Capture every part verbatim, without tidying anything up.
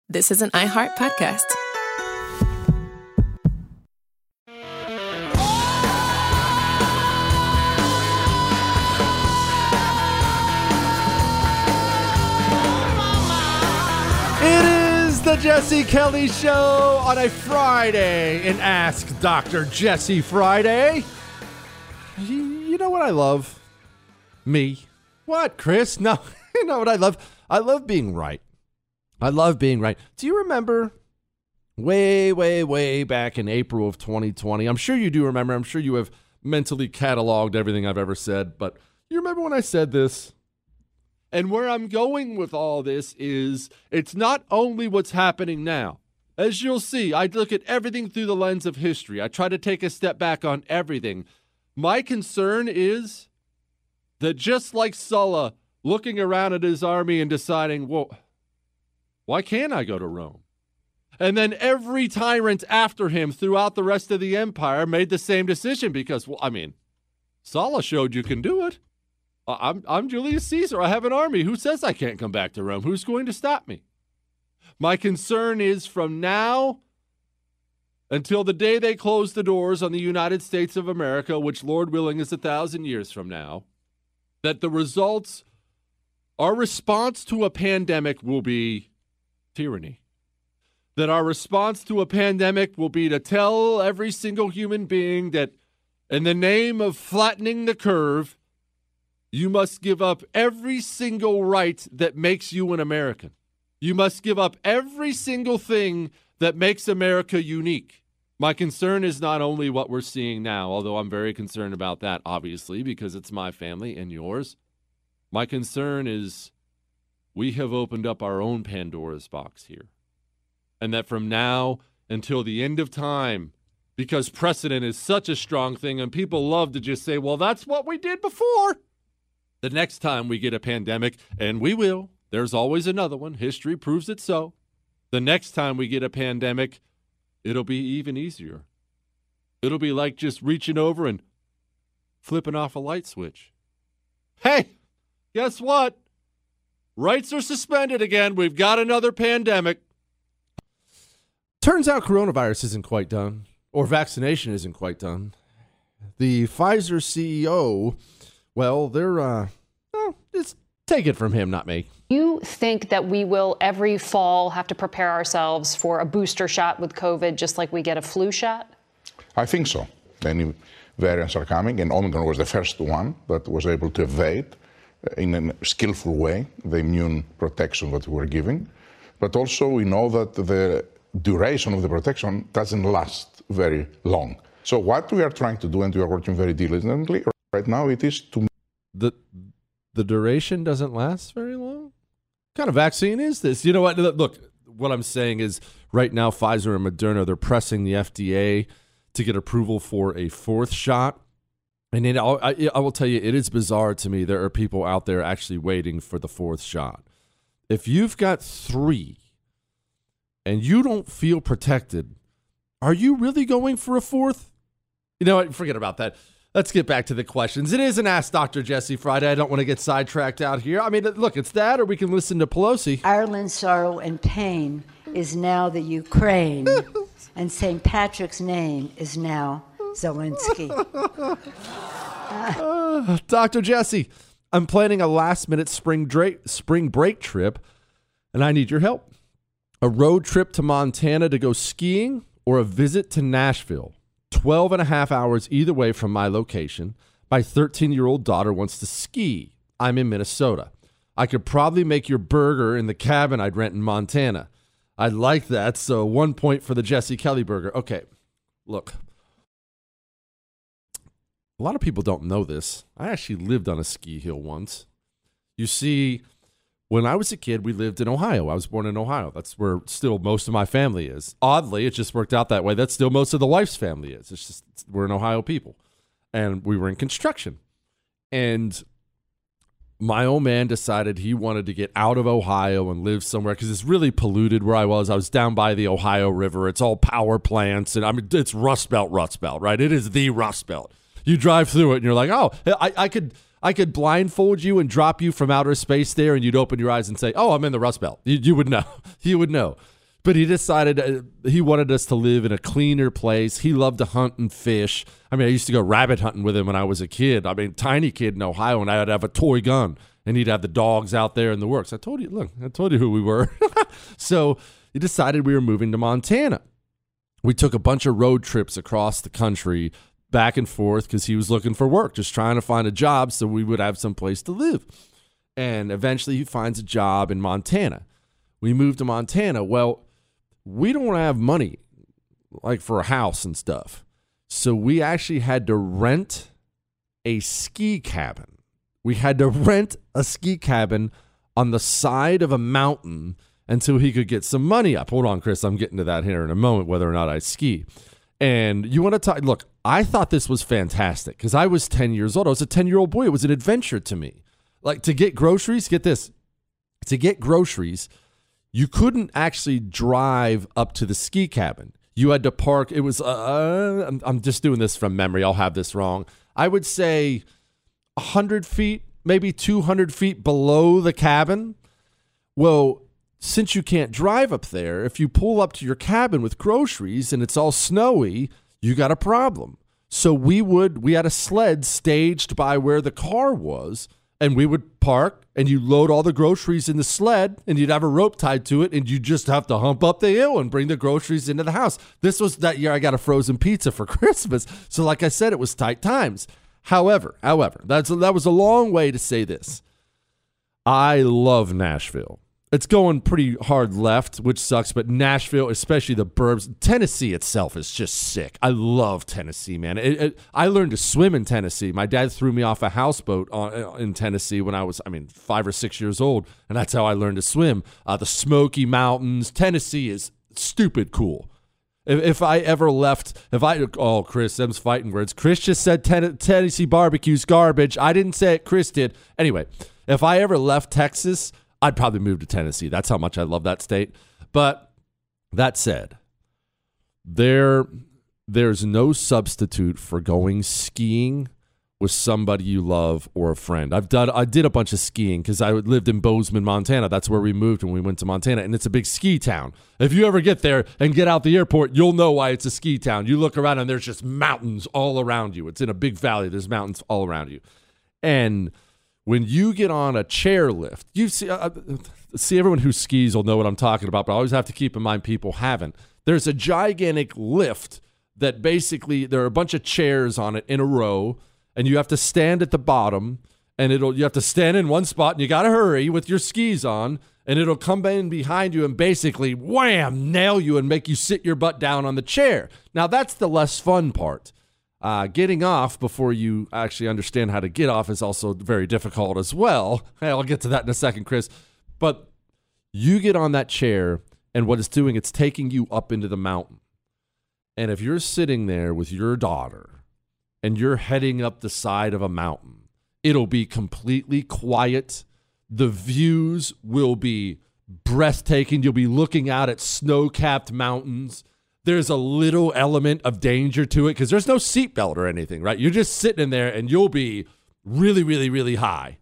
This is an iHeart podcast. It is the Jesse Kelly Show on a Friday, and Ask Doctor Jesse Friday. You know what I love? Me. What, Chris? No, you know what I love? I love being right. I love being right. Do you remember way, way, way back in April of twenty twenty? I'm sure you do remember. I'm sure you have mentally cataloged everything I've ever said. But you remember when I said this? And where I'm going with all this is it's not only what's happening now. As you'll see, I look at everything through the lens of history. I try to take a step back on everything. My concern is that just like Sulla looking around at his army and deciding, well, why can't I go to Rome? And then every tyrant after him throughout the rest of the empire made the same decision because, well, I mean, Sulla showed you can do it. I'm, I'm Julius Caesar. I have an army. Who says I can't come back to Rome? Who's going to stop me? My concern is from now until the day they close the doors on the United States of America, which Lord willing is a thousand years from now, that the results, our response to a pandemic will be tyranny. That our response to a pandemic will be to tell every single human being that in the name of flattening the curve, you must give up every single right that makes you an American. You must give up every single thing that makes America unique. My concern is not only what we're seeing now, although I'm very concerned about that, obviously, because it's my family and yours. My concern is we have opened up our own Pandora's box here. And that from now until the end of time, because precedent is such a strong thing and people love to just say, well, that's what we did before. The next time we get a pandemic, and we will, there's always another one. History proves it so. The next time we get a pandemic, it'll be even easier. It'll be like just reaching over and flipping off a light switch. Hey, guess what? Rights are suspended again. We've got another pandemic. Turns out coronavirus isn't quite done, or vaccination isn't quite done. The Pfizer C E O, well, they're, uh, well, just take it from him, not me. You think that we will every fall have to prepare ourselves for a booster shot with COVID, just like we get a flu shot? I think so. Many variants are coming, and Omicron was the first one that was able to evade in a skillful way the immune protection that we were giving. But also we know that the duration of the protection doesn't last very long. So what we are trying to do, and we are working very diligently right now, it is to... The, the duration doesn't last very long? What kind of vaccine is this? You know what? Look, what I'm saying is right now Pfizer and Moderna, they're pressing the F D A to get approval for a fourth shot. And it, I, I will tell you, it is bizarre to me. There are people out there actually waiting for the fourth shot. If you've got three and you don't feel protected, are you really going for a fourth? You know what? Forget about that. Let's get back to the questions. It is an Ask Doctor Jesse Friday. I don't want to get sidetracked out here. I mean, look, it's that, or we can listen to Pelosi. Ireland's sorrow and pain is now the Ukraine, and Saint Patrick's name is now Zelensky. uh, Doctor Jesse, I'm planning a last-minute spring, dra- spring break trip, and I need your help. A road trip to Montana to go skiing or a visit to Nashville. twelve and a half hours either way from my location. My thirteen-year-old daughter wants to ski. I'm in Minnesota. I could probably make your burger in the cabin I'd rent in Montana. I'd like that, so one point for the Jesse Kelly burger. Okay, look. A lot of people don't know this. I actually lived on a ski hill once. You see, when I was a kid, we lived in Ohio. I was born in Ohio. That's where still most of my family is. Oddly, it just worked out that way. That's still most of the wife's family is. It's just we're an Ohio people. And we were in construction. And my old man decided he wanted to get out of Ohio and live somewhere because it's really polluted where I was. I was down by the Ohio River. It's all power plants. And I mean, it's Rust Belt, Rust Belt, right? It is the Rust Belt. You drive through it and you're like, oh, I, I could I could blindfold you and drop you from outer space there and you'd open your eyes and say, oh, I'm in the Rust Belt. You, you would know. You would know. But he decided uh, he wanted us to live in a cleaner place. He loved to hunt and fish. I mean, I used to go rabbit hunting with him when I was a kid. I mean, tiny kid in Ohio, and I'd have a toy gun, and he'd have the dogs out there in the works. I told you, look, I told you who we were. So he decided we were moving to Montana. We took a bunch of road trips across the country, back and forth, because he was looking for work, just trying to find a job so we would have some place to live. And eventually he finds a job in Montana. We moved to Montana. Well, we don't have money like for a house and stuff. So we actually had to rent a ski cabin. We had to rent a ski cabin on the side of a mountain until he could get some money up. Hold on, Chris. I'm getting to that here in a moment, whether or not I ski. And you want to talk, look, I thought this was fantastic because I was ten years old. I was a ten-year-old boy. It was an adventure to me. Like to get groceries, get this, to get groceries, you couldn't actually drive up to the ski cabin. You had to park. It was, uh, I'm, I'm just doing this from memory. I'll have this wrong. I would say one hundred feet, maybe two hundred feet below the cabin. Well, since you can't drive up there, if you pull up to your cabin with groceries and it's all snowy, you got a problem. So we would, we had a sled staged by where the car was, and we would park and you load all the groceries in the sled and you'd have a rope tied to it and you just have to hump up the hill and bring the groceries into the house. This was that year I got a frozen pizza for Christmas. So like I said, it was tight times. However, however, that's that was a long way to say this. I love Nashville. It's going pretty hard left, which sucks, but Nashville, especially the burbs, Tennessee itself is just sick. I love Tennessee, man. It, it, I learned to swim in Tennessee. My dad threw me off a houseboat on, in Tennessee when I was, I mean, five or six years old, and that's how I learned to swim. Uh, the Smoky Mountains, Tennessee is stupid cool. If, if I ever left, if I, oh, Chris, them's fighting words. Chris just said ten, Tennessee barbecue's garbage. I didn't say it, Chris did. Anyway, if I ever left Texas, I'd probably move to Tennessee. That's how much I love that state. But that said, there, there's no substitute for going skiing with somebody you love or a friend. I've done, I did a bunch of skiing because I lived in Bozeman, Montana. That's where we moved when we went to Montana, and it's a big ski town. If you ever get there and get out the airport, you'll know why it's a ski town. You look around and there's just mountains all around you. It's in a big valley. There's mountains all around you. And when you get on a chairlift, you see, uh, see everyone who skis will know what I'm talking about, but I always have to keep in mind people haven't. There's a gigantic lift that basically there are a bunch of chairs on it in a row, and you have to stand at the bottom, and it'll you have to stand in one spot, and you got to hurry with your skis on, and it'll come in behind you and basically wham, nail you and make you sit your butt down on the chair. Now that's the less fun part. Uh, getting off before you actually understand how to get off is also very difficult as well. Hey, I'll get to that in a second, Chris. But you get on that chair, and what it's doing, it's taking you up into the mountain. And if you're sitting there with your daughter and you're heading up the side of a mountain, it'll be completely quiet. The views will be breathtaking. You'll be looking out at snow-capped mountains. There's a little element of danger to it because there's no seatbelt or anything, right? You're just sitting in there and you'll be really, really, really high.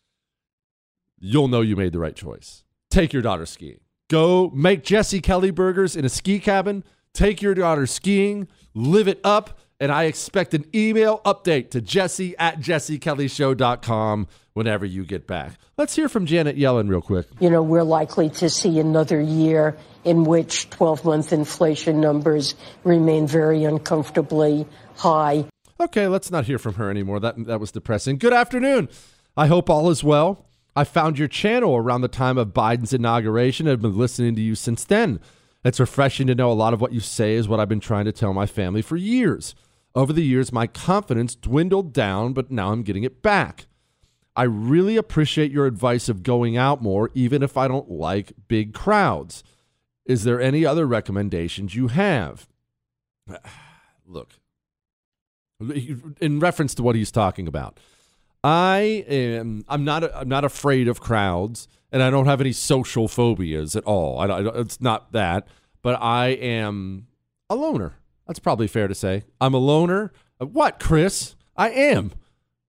You'll know you made the right choice. Take your daughter skiing. Go make Jesse Kelly burgers in a ski cabin. Take your daughter skiing. Live it up. And I expect an email update to Jesse at jesse kelly show dot com whenever you get back. Let's hear from Janet Yellen real quick. You know, we're likely to see another year in which twelve-month inflation numbers remain very uncomfortably high. Okay, let's not hear from her anymore. That, that was depressing. Good afternoon. I hope all is well. I found your channel around the time of Biden's inauguration. I've been listening to you since then. It's refreshing to know a lot of what you say is what I've been trying to tell my family for years. Over the years, my confidence dwindled down, but now I'm getting it back. I really appreciate your advice of going out more, even if I don't like big crowds. Is there any other recommendations you have? Look, in reference to what he's talking about, I am, I'm not, I'm not afraid of crowds, and I don't have any social phobias at all. I, I, it's not that, but I am a loner. That's probably fair to say. I'm a loner. What, Chris? I am.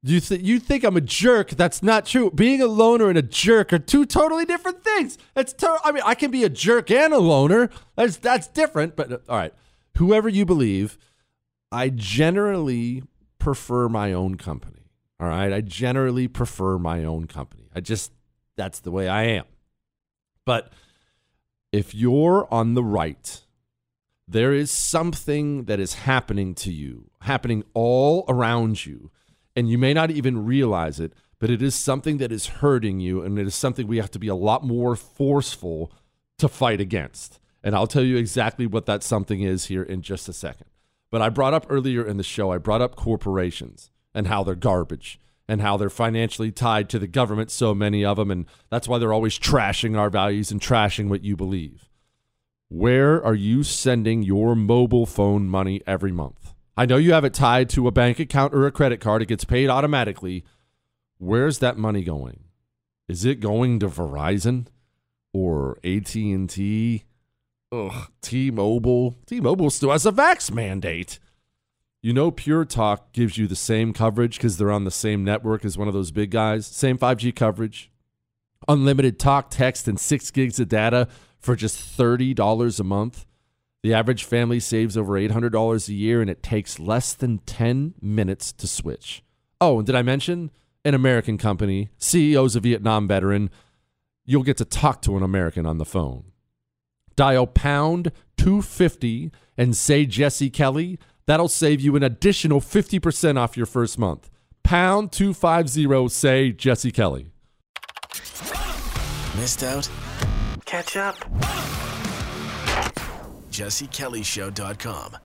You, th- you think I'm a jerk. That's not true. Being a loner and a jerk are two totally different things. It's to- I mean, I can be a jerk and a loner. That's, that's different. But uh, all right, whoever you believe, I generally prefer my own company. All right, I generally prefer my own company. I just, that's the way I am. But if you're on the right, there is something that is happening to you, happening all around you. And you may not even realize it, but it is something that is hurting you, and it is something we have to be a lot more forceful to fight against. And I'll tell you exactly what that something is here in just a second. But I brought up earlier in the show, I brought up corporations and how they're garbage and how they're financially tied to the government, so many of them, and that's why they're always trashing our values and trashing what you believe. Where are you sending your mobile phone money every month? I know you have it tied to a bank account or a credit card. It gets paid automatically. Where's that money going? Is it going to Verizon or A T and T? Ugh, T-Mobile. T-Mobile still has a vax mandate. You know Pure Talk gives you the same coverage because they're on the same network as one of those big guys. Same five G coverage. Unlimited talk, text, and six gigs of data for just thirty dollars a month. The average family saves over eight hundred dollars a year, and it takes less than ten minutes to switch. Oh, and did I mention an American company, C E O's a Vietnam veteran? You'll get to talk to an American on the phone. Dial pound two fifty and say Jesse Kelly. That'll save you an additional fifty percent off your first month. Pound two fifty, say Jesse Kelly. Missed out? Catch up. Jesse Kelly Show dot com.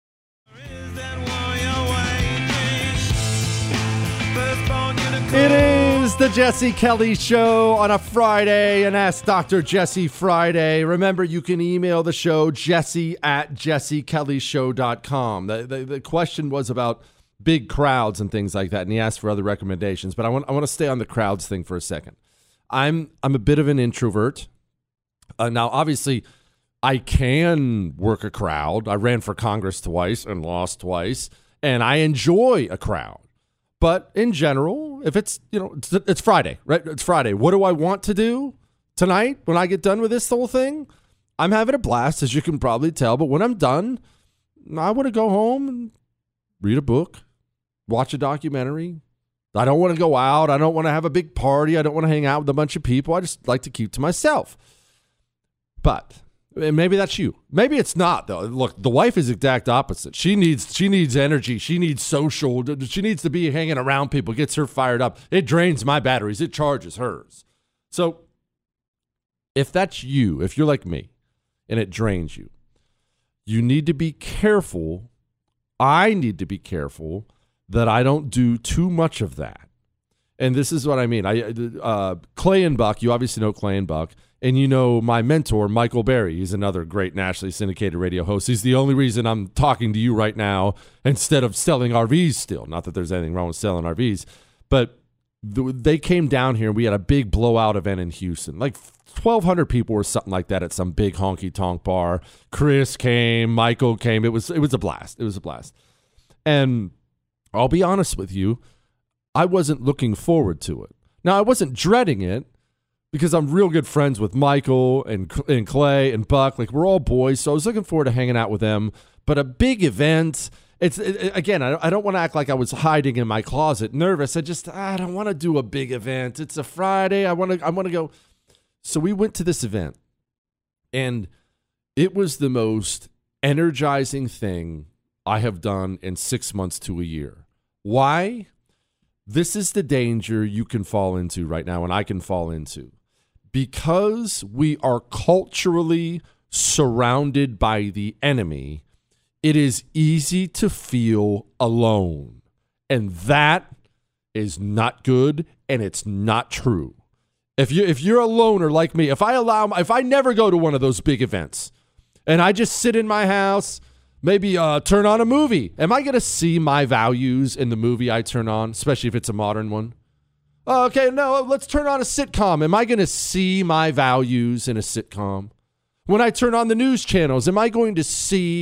It is the Jesse Kelly Show on a Friday, and Ask Doctor Jesse Friday. Remember, you can email the show, jesse at jesse kelly show dot com. The, the, the question was about big crowds and things like that, and he asked for other recommendations, but I want I want to stay on the crowds thing for a second. I'm I'm a bit of an introvert. Uh, now, obviously, I can work a crowd. I ran for Congress twice and lost twice, and I enjoy a crowd. But in general, if it's, you know, it's, it's Friday, right? It's Friday. What do I want to do tonight when I get done with this whole thing? I'm having a blast, as you can probably tell. But when I'm done, I want to go home and read a book, watch a documentary. I don't want to go out. I don't want to have a big party. I don't want to hang out with a bunch of people. I just like to keep to myself. But and maybe that's you. Maybe it's not, though. Look, the wife is the exact opposite. She needs she needs energy. She needs social. She needs to be hanging around people. Gets her fired up. It drains my batteries. It charges hers. So if that's you, if you're like me, and it drains you, you need to be careful. I need to be careful that I don't do too much of that. And this is what I mean. I uh, Clay and Buck, you obviously know Clay and Buck. And you know my mentor, Michael Berry. He's another great nationally syndicated radio host. He's the only reason I'm talking to you right now instead of selling R Vs still. Not that there's anything wrong with selling R Vs. But th- they came down here and we had a big blowout event in Houston. Like twelve hundred people or something like that at some big honky-tonk bar. Chris came. Michael came. It was, it was a blast. It was a blast. And I'll be honest with you, I wasn't looking forward to it. Now, I wasn't dreading it, because I'm real good friends with Michael and and Clay and Buck. Like, we're all boys, so I was looking forward to hanging out with them. But a big event, it's it, again, I, I don't want to act like I was hiding in my closet, nervous. I just, I don't want to do a big event. It's a Friday. I want to I want to go. So we went to this event, and it was the most energizing thing I have done in six months to a year. Why? This is the danger you can fall into right now, and I can fall into. Because we are culturally surrounded by the enemy, it is easy to feel alone. And that is not good, and it's not true. If you if you're a loner like me, if I allow if I never go to one of those big events and I just sit in my house, maybe uh, turn on a movie, am I going to see my values in the movie I turn on, especially if it's a modern one? Oh, okay, no, let's turn on a sitcom. Am I going to see my values in a sitcom? When I turn on the news channels, am I going to see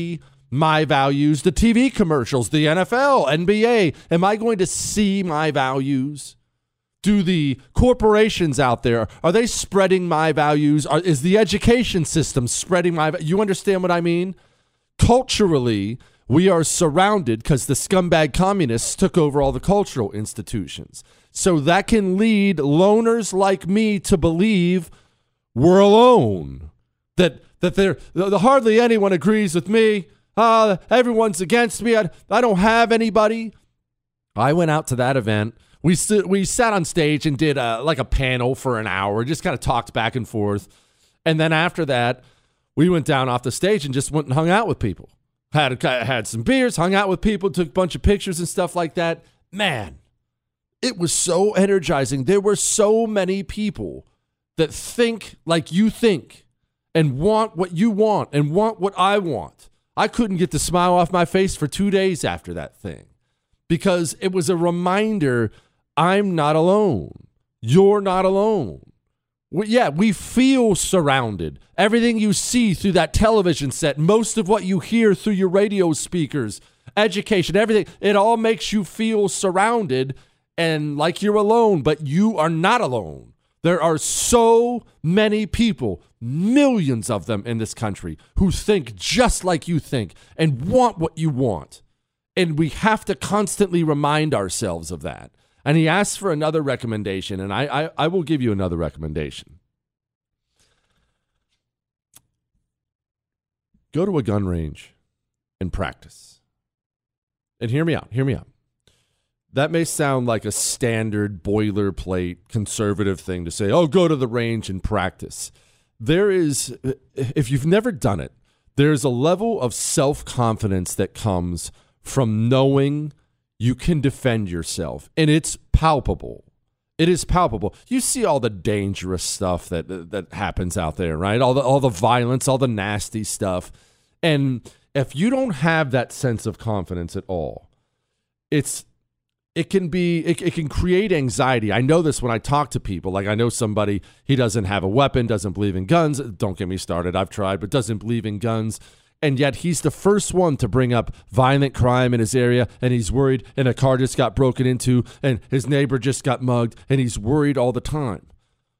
my values the T V commercials, the N F L, N B A? Am I going to see my values? Do the corporations out there, are they spreading my values? Are, is the education system spreading my values? You understand what I mean? Culturally, we are surrounded because the scumbag communists took over all the cultural institutions. So that can lead loners like me to believe we're alone. That that there the, hardly anyone agrees with me. Uh, everyone's against me. I, I don't have anybody. I went out to that event. We st- we sat on stage and did a, like a panel for an hour, just kind of talked back and forth. And then after that, we went down off the stage and just went and hung out with people. Had had some beers, hung out with people, took a bunch of pictures and stuff like that. Man, it was so energizing. There were so many people that think like you think and want what you want and want what I want. I couldn't get the smile off my face for two days after that thing because it was a reminder I'm not alone. You're not alone. We, yeah, we feel surrounded. Everything you see through that television set, most of what you hear through your radio speakers, education, everything, it all makes you feel surrounded and like you're alone, but you are not alone. There are so many people, millions of them in this country, who think just like you think and want what you want. And we have to constantly remind ourselves of that. And he asked for another recommendation, and I, I, I will give you another recommendation. Go to a gun range and practice. And hear me out, hear me out. That may sound like a standard boilerplate conservative thing to say, oh, go to the range and practice. There is, if you've never done it, there's a level of self-confidence that comes from knowing you can defend yourself, and it's palpable. It is palpable. You see all the dangerous stuff that that happens out there, right? All the all the violence, all the nasty stuff. And if you don't have that sense of confidence at all, it's it can be it, it can create anxiety. I know this when I talk to people. Like I know somebody, he doesn't have a weapon, doesn't believe in guns. Don't get me started. I've tried, but doesn't believe in guns. And yet he's the first one to bring up violent crime in his area, and he's worried, and a car just got broken into, and his neighbor just got mugged, and he's worried all the time.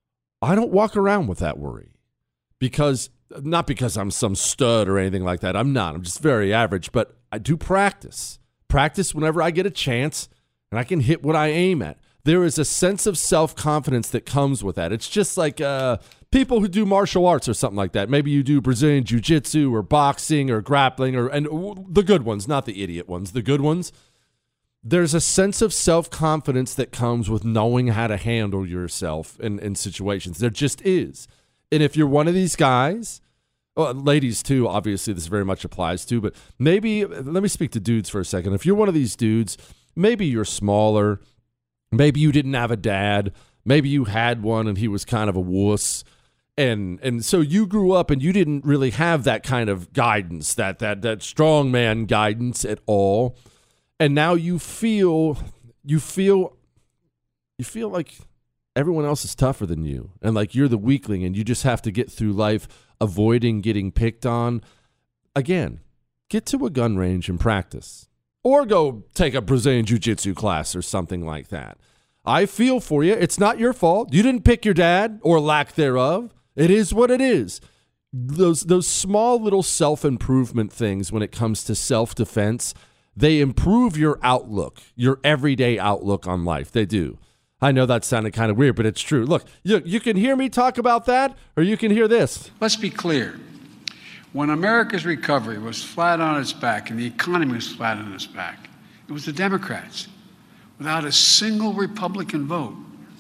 I don't walk around with that worry because, not because I'm some stud or anything like that. I'm not. I'm just very average, but I do practice. Practice whenever I get a chance, and I can hit what I aim at. There is a sense of self-confidence that comes with that. It's just like uh, people who do martial arts or something like that. Maybe you do Brazilian jiu-jitsu or boxing or grappling, or and the good ones, not the idiot ones, the good ones. There's a sense of self-confidence that comes with knowing how to handle yourself in, in situations. There just is. And if you're one of these guys, well, ladies too, obviously this very much applies to, but maybe, let me speak to dudes for a second. If you're one of these dudes, maybe you're smaller, maybe you didn't have a dad. Maybe you had one and he was kind of a wuss. And and so you grew up and you didn't really have that kind of guidance, that that that strongman guidance at all. And now you feel you feel you feel like everyone else is tougher than you. And like you're the weakling and you just have to get through life avoiding getting picked on. Again, get to a gun range and practice. Or go take a Brazilian jiu-jitsu class or something like that. I feel for you. It's not your fault. You didn't pick your dad or lack thereof. It is what it is. Those those small little self-improvement things when it comes to self-defense, they improve your outlook, your everyday outlook on life. They do. I know that sounded kind of weird, but it's true. Look, you, you can hear me talk about that, or you can hear this. Let's be clear. When America's recovery was flat on its back and the economy was flat on its back, it was the Democrats, without a single Republican vote,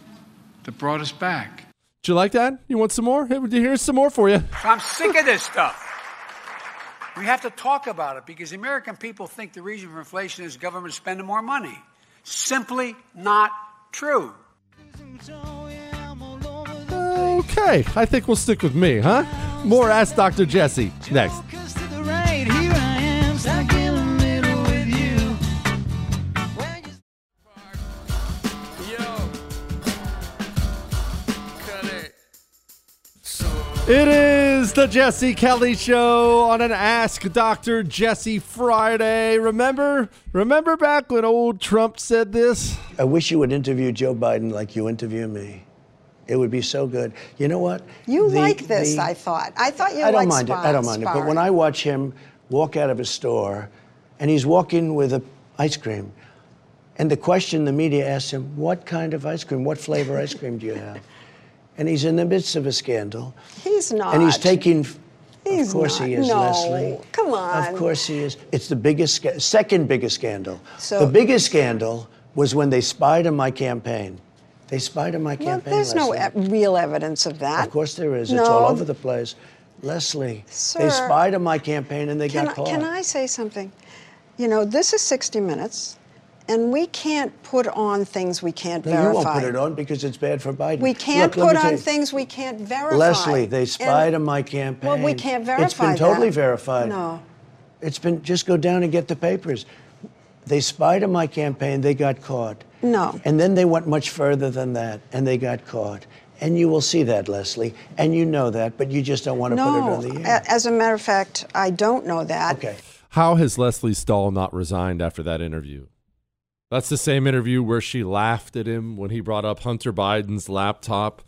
that brought us back. Did you like that? You want some more? Here's some more for you. I'm sick of this stuff. We have to talk about it because the American people think the reason for inflation is government spending more money. Simply not true. Okay, I think we'll stick with me, huh? More Ask Doctor Jesse next. So It is the Jesse Kelly Show on an Ask Doctor Jesse Friday. Remember, remember back when old Trump said this? I wish you would interview Joe Biden like you interview me. It would be so good. You know what? You The- like this, the- I thought. I thought you I don't liked mind spar- it. I don't mind it. But sparring. when I watch him walk out of a store, and he's walking with a ice cream, and the question the media asks him, "What kind of ice cream? What flavor ice cream do you have?" And he's in the midst of a scandal. He's not. And he's taking. He's of course not. he is, No, Leslie. come on. Of course he is. It's the biggest, sca- second biggest scandal. So- the biggest scandal was when they spied on my campaign. They spied on my Well, campaign. there's no Leslie. e- real evidence of that. Of course there is. No. It's all over the place. Leslie, Sir, they spied on my campaign and they Can got I, caught. can I say something? You know, this is sixty minutes, and we can't put on things we can't No, verify. you won't put it on because it's bad for Biden. We can't Look, let put me tell on you- things we can't verify. Leslie, they spied And- on my campaign. Well, we can't verify It's been that. totally verified. No. It's been, just go down and get the papers. They spied on my campaign, they got caught. No. And then they went much further than that, and they got caught. And you will see that, Leslie, and you know that, but you just don't want to put it No. on the air. A- As a matter of fact, I don't know that. Okay. How has Leslie Stahl not resigned after that interview? That's the same interview where she laughed at him when he brought up Hunter Biden's laptop.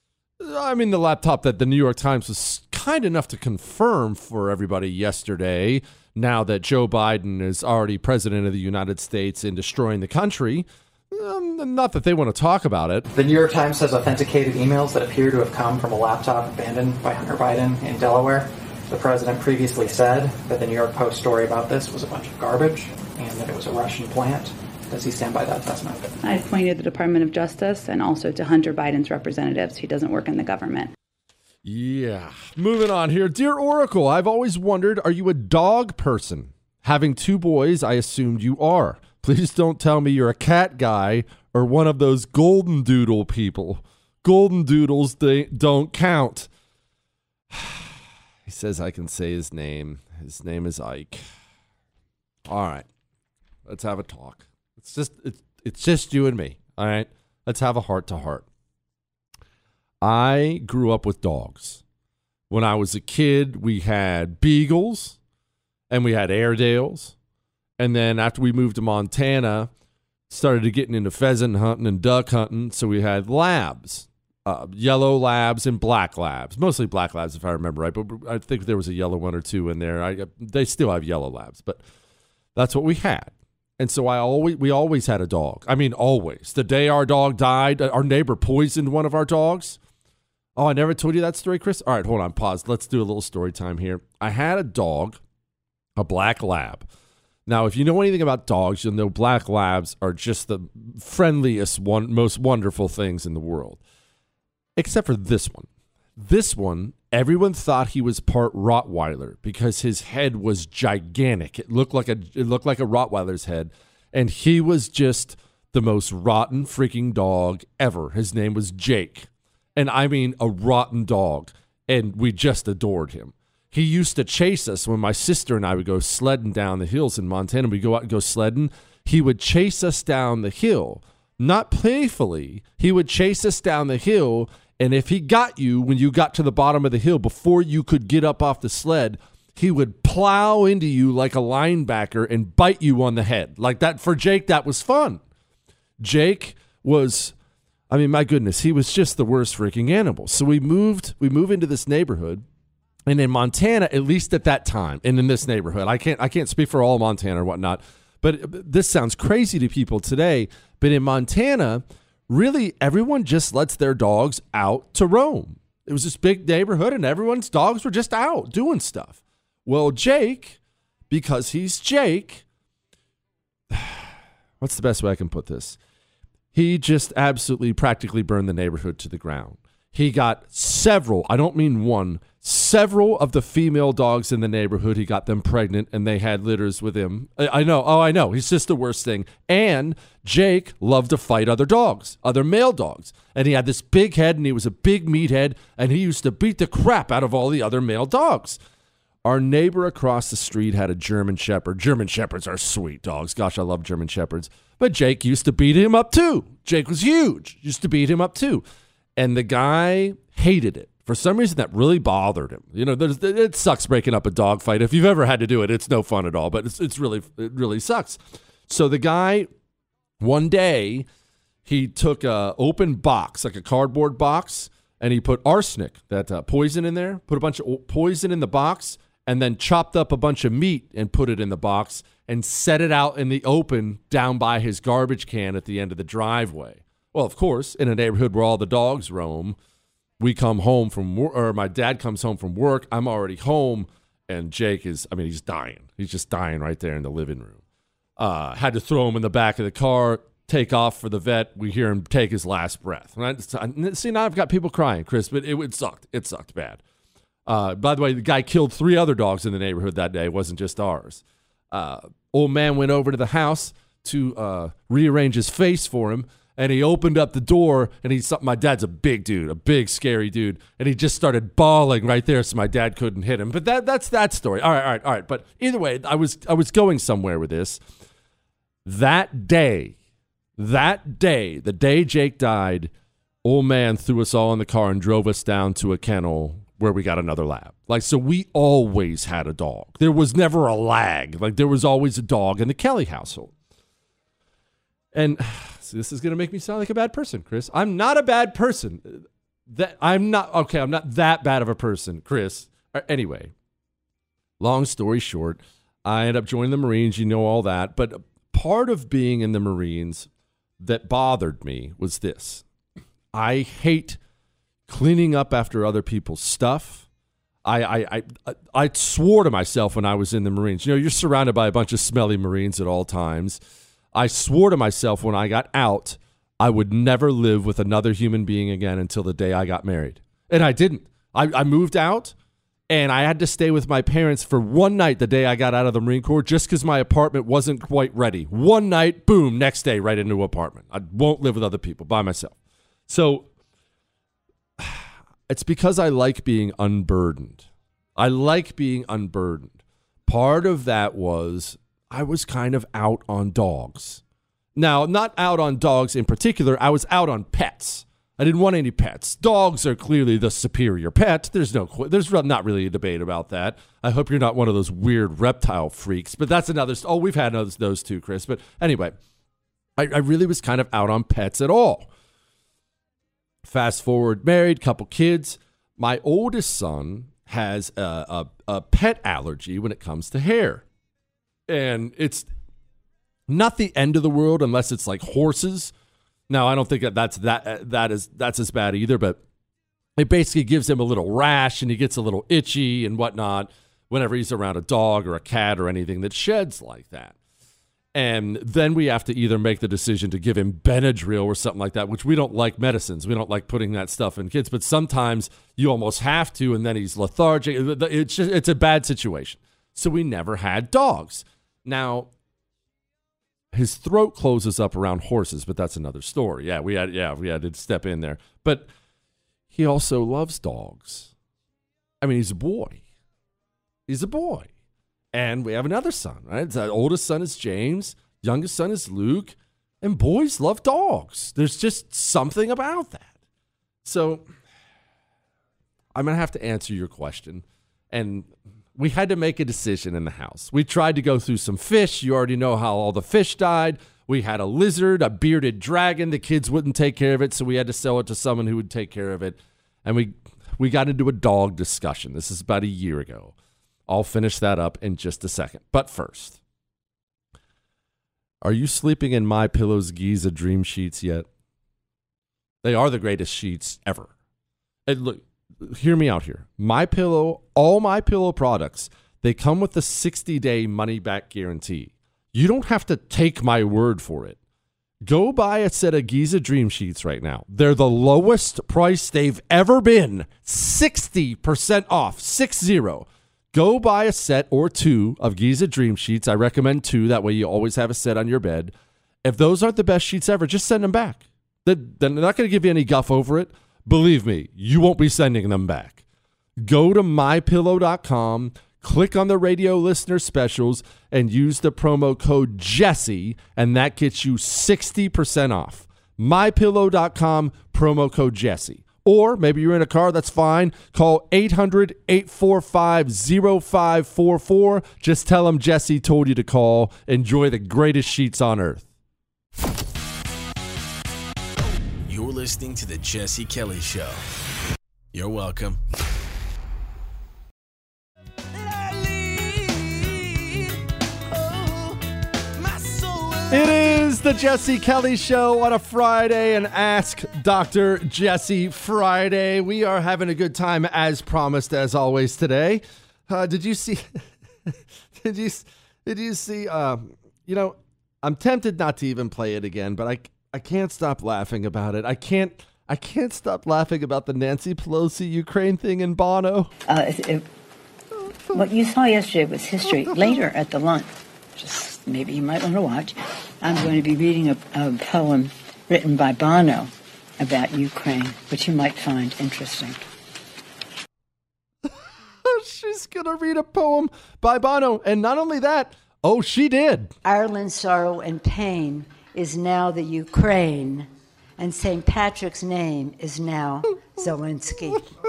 I mean, the laptop that the New York Times was kind enough to confirm for everybody yesterday, now that Joe Biden is already president of the United States and destroying the country. Um, not that they want to talk about it. The New York Times has authenticated emails that appear to have come from a laptop abandoned by Hunter Biden in Delaware. The president previously said that the New York Post story about this was a bunch of garbage and that it was a Russian plant. Does he stand by that assessment? I pointed the Department of Justice and also to Hunter Biden's representatives. He doesn't work in the government. Yeah. Moving on here. Dear Oracle, I've always wondered, are you a dog person? Having two boys, I assumed you are. Please don't tell me you're a cat guy or one of those golden doodle people. Golden doodles, they don't count. He says I can say his name. His name is Ike. All right. Let's have a talk. It's just it's, it's just you and me. All right. Let's have a heart to heart. I grew up with dogs. When I was a kid, we had beagles and we had Airedales. And then after we moved to Montana, started getting into pheasant hunting and duck hunting. So we had labs, uh, yellow labs and black labs, mostly black labs, if I remember right. But I think there was a yellow one or two in there. I, they still have yellow labs, but that's what we had. And so I always, we always had a dog. I mean, always. The day our dog died, our neighbor poisoned one of our dogs. Oh, I never told you that story, Chris? All right, hold on, pause. Let's do a little story time here. I had a dog, a black lab. Now, if you know anything about dogs, you'll know black labs are just the friendliest, one, most wonderful things in the world. Except for this one. This one, everyone thought he was part Rottweiler because his head was gigantic. It looked like a it looked like a Rottweiler's head, and he was just the most rotten freaking dog ever. His name was Jake. And I mean a rotten dog, and we just adored him. He used to chase us when my sister and I would go sledding down the hills in Montana. We'd go out and go sledding. He would chase us down the hill, not playfully. He would chase us down the hill, and if he got you when you got to the bottom of the hill before you could get up off the sled, he would plow into you like a linebacker and bite you on the head. Like that. For Jake, that was fun. Jake was... I mean, my goodness, he was just the worst freaking animal. So we moved, we moved into this neighborhood, and in Montana, at least at that time, and in this neighborhood, I can't, I can't speak for all Montana or whatnot, but this sounds crazy to people today. But in Montana, really, everyone just lets their dogs out to roam. It was this big neighborhood, and everyone's dogs were just out doing stuff. Well, Jake, because he's Jake, what's the best way I can put this? He just absolutely practically burned the neighborhood to the ground. He got several, I don't mean one, several of the female dogs in the neighborhood. He got them pregnant and they had litters with him. I, I know. Oh, I know. He's just the worst thing. And Jake loved to fight other dogs, other male dogs. And he had this big head and he was a big meathead and he used to beat the crap out of all the other male dogs. Our neighbor across the street had a German Shepherd. German Shepherds are sweet dogs. Gosh, I love German Shepherds. But Jake used to beat him up too. Jake was huge. Used to beat him up too. And the guy hated it For some reason, that really bothered him. You know, there's, it sucks breaking up a dog fight. If you've ever had to do it, it's no fun at all. But it's it's really it really sucks. So the guy, one day, he took a open box, like a cardboard box, and he put arsenic, that uh, poison, in there. Put a bunch of poison in the box, and then chopped up a bunch of meat and put it in the box and set it out in the open down by his garbage can at the end of the driveway. Well, of course, in a neighborhood where all the dogs roam. We come home from work, or my dad comes home from work. I'm already home, and Jake is, I mean, he's dying. He's just dying right there in the living room. Uh, had to throw him in the back of the car, take off for the vet. We hear him take his last breath. Right? See, now I've got people crying, Chris, but it, it sucked. It sucked bad. Uh, by the way, the guy killed three other dogs in the neighborhood that day. It wasn't just ours. Uh, old man went over to the house to uh, rearrange his face for him. And he opened up the door, and he saw, my dad's a big dude, a big, scary dude, and he just started bawling right there, so my dad couldn't hit him. But that that's that story. All right, all right, all right. But either way, I was I was going somewhere with this. That day, that day, the day Jake died, old man threw us all in the car and drove us down to a kennel where we got another lab. Like, so we always had a dog. There was never a lag. Like, there was always a dog in the Kelly household. And so this is going to make me sound like a bad person, Chris. I'm not a bad person. That I'm not okay. I'm not that bad of a person, Chris. Anyway, long story short, I ended up joining the Marines. You know all that. But part of being in the Marines that bothered me was this: I hate cleaning up after other people's stuff. I I I I swore to myself when I was in the Marines. You know, you're surrounded by a bunch of smelly Marines at all times. I swore to myself when I got out, I would never live with another human being again until the day I got married. And I didn't. I, I moved out, and I had to stay with my parents for one night the day I got out of the Marine Corps just because my apartment wasn't quite ready. One night, boom, next day, right into an apartment. I won't live with other people, by myself. So it's because I like being unburdened. I like being unburdened. Part of that was I was kind of out on dogs. Now, not out on dogs in particular. I was out on pets. I didn't want any pets. Dogs are clearly the superior pet. There's no, there's not really a debate about that. I hope you're not one of those weird reptile freaks, but that's another. Oh, we've had those, those too, Chris. But anyway, I, I really was kind of out on pets at all. Fast forward, married, couple kids. My oldest son has a, a, a pet allergy when it comes to hair. And it's not the end of the world unless it's like horses. Now, I don't think that that's that that is that's as bad either, but it basically gives him a little rash and he gets a little itchy and whatnot whenever he's around a dog or a cat or anything that sheds like that. And then we have to either make the decision to give him Benadryl or something like that, which we don't like medicines. We don't like putting that stuff in kids, but sometimes you almost have to, and then he's lethargic. It's just, it's a bad situation. So we never had dogs. Now, his throat closes up around horses, but that's another story. Yeah, we had yeah, we had to step in there. But he also loves dogs. I mean, he's a boy. He's a boy. And we have another son, right? The oldest son is James, youngest son is Luke, and boys love dogs. There's just something about that. So I'm going to have to answer your question. And we had to make a decision in the house. We tried to go through some fish. You already know how all the fish died. We had a lizard, a bearded dragon. The kids wouldn't take care of it, so we had to sell it to someone who would take care of it. And we we got into a dog discussion. This is about a year ago. I'll finish that up in just a second. But first, are you sleeping in MyPillow's Giza Dream Sheets yet? They are the greatest sheets ever. And look, hear me out here. MyPillow, all MyPillow products, they come with a sixty-day money-back guarantee. You don't have to take my word for it. Go buy a set of Giza Dream Sheets right now. They're the lowest price they've ever been. sixty percent off, six zero. Go buy a set or two of Giza Dream Sheets. I recommend two. That way you always have a set on your bed. If those aren't the best sheets ever, just send them back. They're not going to give you any guff over it. Believe me, you won't be sending them back. Go to my pillow dot com, click on the radio listener specials, and use the promo code Jesse, and that gets you sixty percent off. my pillow dot com, promo code Jesse. Or maybe you're in a car, that's fine. Call eight hundred, eight four five, oh five four four. Just tell them Jesse told you to call. Enjoy the greatest sheets on earth. You're listening to The Jesse Kelly Show. You're welcome. It is the Jesse Kelly Show on a Friday and Ask Doctor Jesse Friday. We are having a good time as promised, as always today. Uh, did you see? did you? Did you see? Uh, you know, I'm tempted not to even play it again, but I I can't stop laughing about it. I can't. I can't stop laughing about the Nancy Pelosi Ukraine thing in Bono. Uh, it, it, what you saw yesterday was history. Later at the lunch, just maybe you might want to watch, I'm going to be reading a, a poem written by Bono about Ukraine, which you might find interesting. She's going to read a poem by Bono. And not only that, oh, she did. Ireland's sorrow and pain is now the Ukraine, and Saint Patrick's name is now Zelensky.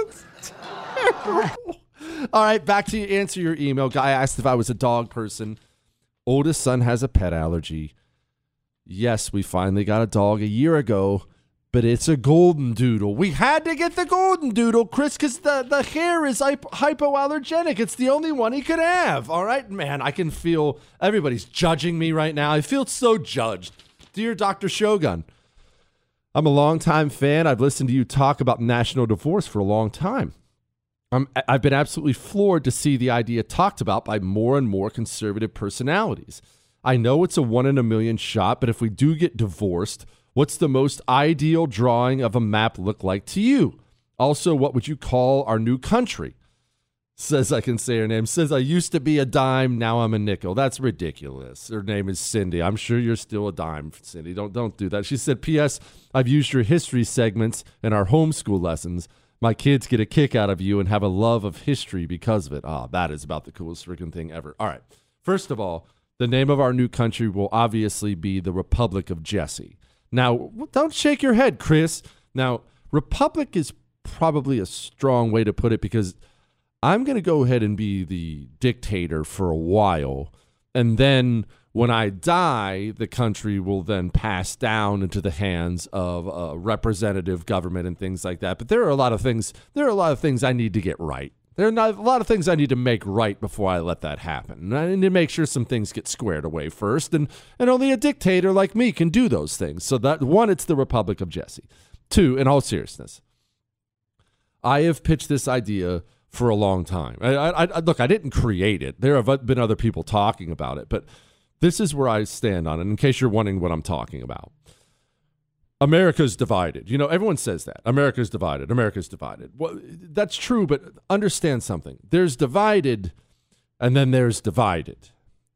All right, back to you. Answer your email. Guy asked if I was a dog person. Oldest son has a pet allergy. Yes, we finally got a dog a year ago, but it's a golden doodle. We had to get the golden doodle, Chris, because the, the hair is hypo- hypoallergenic. It's the only one he could have. All right, man, I can feel everybody's judging me right now. I feel so judged. Dear Doctor Shogun, I'm a longtime fan. I've listened to you talk about national divorce for a long time. I'm, I've been absolutely floored to see the idea talked about by more and more conservative personalities. I know it's a one in a million shot, but if we do get divorced, what's the most ideal drawing of a map look like to you? Also, what would you call our new country? Says I can say her name. Says I used to be a dime, now I'm a nickel. That's ridiculous. Her name is Cindy. I'm sure you're still a dime, Cindy. Don't don't do that. She said, P S. I've used your history segments in our homeschool lessons. My kids get a kick out of you and have a love of history because of it. Ah, oh, that is about the coolest freaking thing ever. All right. First of all, the name of our new country will obviously be the Republic of Jesse. Now, don't shake your head, Chris. Now, Republic is probably a strong way to put it because I'm going to go ahead and be the dictator for a while. And then when I die, the country will then pass down into the hands of a representative government and things like that. But there are a lot of things, there are a lot of things I need to get right. There are not, a lot of things I need to make right before I let that happen. And I need to make sure some things get squared away first. And, and only a dictator like me can do those things. So that, one, it's the Republic of Jesse. Two, in all seriousness, I have pitched this idea for a long time. I, I, I, look, I didn't create it. There have been other people talking about it, but this is where I stand on it, in case you're wondering what I'm talking about. America's divided. You know, everyone says that. America's divided. America's divided. Well, that's true, but understand something. There's divided, and then there's divided.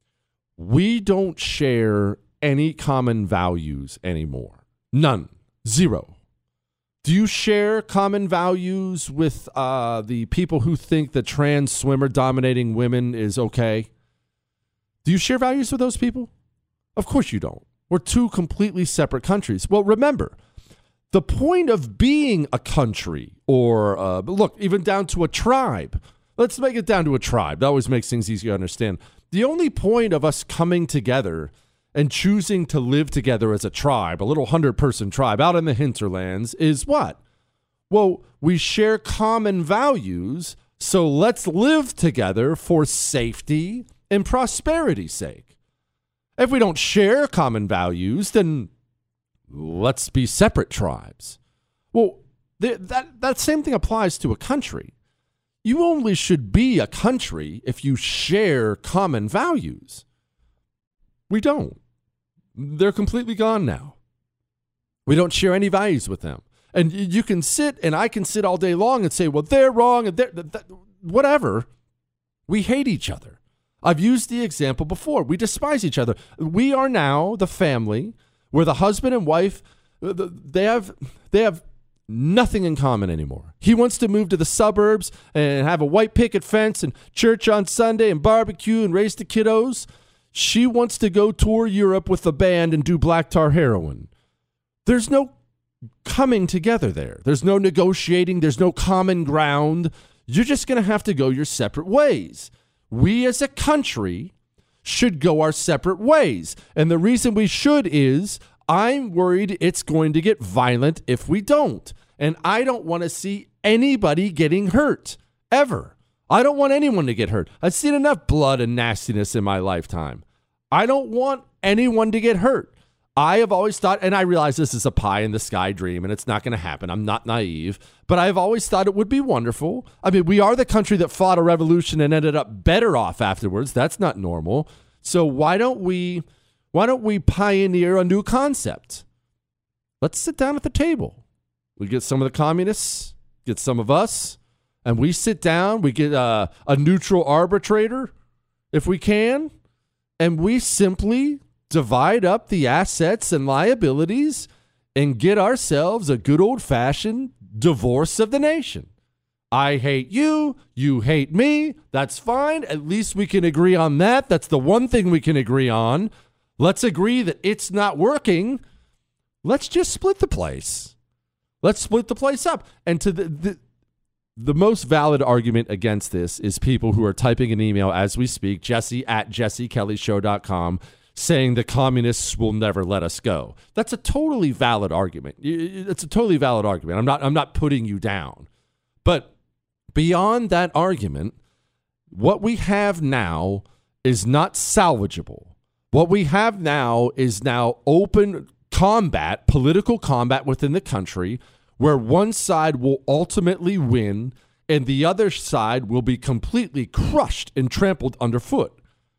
We don't share any common values anymore. None. Zero. Do you share common values with uh, the people who think that trans swimmer dominating women is okay? Do you share values with those people? Of course you don't. We're two completely separate countries. Well, remember, the point of being a country, or uh, look, even down to a tribe. Let's make it down to a tribe. That always makes things easier to understand. The only point of us coming together and choosing to live together as a tribe, a little hundred-person tribe out in the hinterlands, is what? Well, we share common values, so let's live together for safety and prosperity's sake. If we don't share common values, then let's be separate tribes. Well, th- that, that same thing applies to a country. You only should be a country if you share common values. We don't. They're completely gone now. We don't share any values with them. And you can sit, and I can sit all day long and say, well, they're wrong, and they're, th- th- whatever. We hate each other. I've used the example before. We despise each other. We are now the family where the husband and wife, they have they have nothing in common anymore. He wants to move to the suburbs and have a white picket fence and church on Sunday and barbecue and raise the kiddos. She wants to go tour Europe with the band and do black tar heroin. There's no coming together there. There's no negotiating. There's no common ground. You're just going to have to go your separate ways. We as a country should go our separate ways. And the reason we should is I'm worried it's going to get violent if we don't. And I don't want to see anybody getting hurt, ever. I don't want anyone to get hurt. I've seen enough blood and nastiness in my lifetime. I don't want anyone to get hurt. I have always thought, and I realize this is a pie in the sky dream and it's not going to happen. I'm not naive, but I've always thought it would be wonderful. I mean, we are the country that fought a revolution and ended up better off afterwards. That's not normal. So why don't we, why don't we pioneer a new concept? Let's sit down at the table. We get some of the communists, get some of us, and we sit down. We get a, a neutral arbitrator, if we can, and we simply divide up the assets and liabilities and get ourselves a good old-fashioned divorce of the nation. I hate you, you hate me, that's fine. At least we can agree on that. That's the one thing we can agree on. Let's agree that it's not working. Let's just split the place. Let's split the place up. And to the, the the most valid argument against this is people who are typing an email as we speak, Jesse at jesse kelly show dot com, saying the communists will never let us go. That's a totally valid argument. It's a totally valid argument. I'm not I'm not putting you down. But beyond that argument, what we have now is not salvageable. What we have now is now open combat, political combat within the country, where one side will ultimately win and the other side will be completely crushed and trampled underfoot.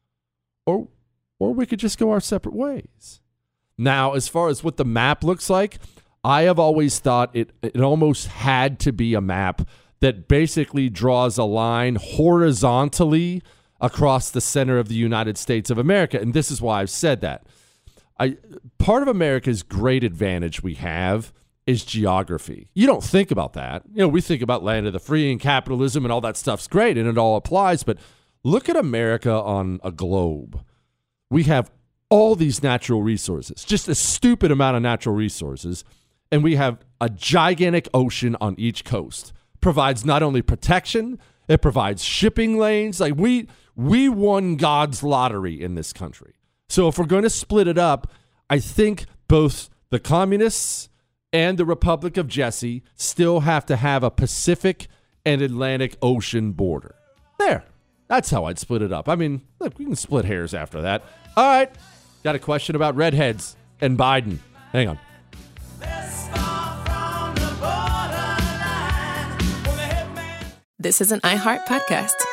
Or or we could just go our separate ways. Now, as far as what the map looks like, I have always thought it, it almost had to be a map that basically draws a line horizontally across the center of the United States of America. And this is why I've said that. I, part of America's great advantage we have is geography. You don't think about that. You know, we think about land of the free and capitalism and all that stuff's great and it all applies. But look at America on a globe. We have all these natural resources, just a stupid amount of natural resources. And we have a gigantic ocean on each coast. Provides not only protection, it provides shipping lanes. Like we we won God's lottery in this country. So if we're going to split it up, I think both the communists and the Republic of Jesse still have to have a Pacific and Atlantic Ocean border. There. That's how I'd split it up. I mean, look, we can split hairs after that. All right. Got a question about redheads and Biden. Hang on. This is an iHeart podcast.